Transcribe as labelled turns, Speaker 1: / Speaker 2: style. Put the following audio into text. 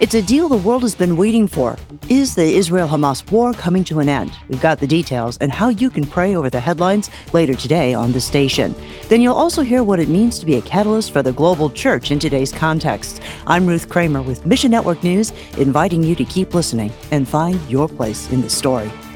Speaker 1: It's a deal the world has been waiting for. Is the Israel-Hamas war coming to an end? We've got the details and how you can pray over the headlines later today on the station. Then you'll also hear what it means to be a catalyst for the global church in today's context. I'm Ruth Kramer with Mission Network News, inviting you to keep listening and find your place in the story.